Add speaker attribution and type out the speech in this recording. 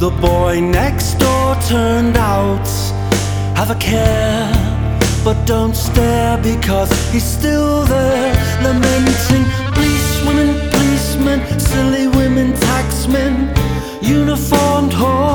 Speaker 1: The boy next door turned out have a care, but don't stare, because he's still there, lamenting. Policewomen, policemen, silly women, taxmen, uniformed whores.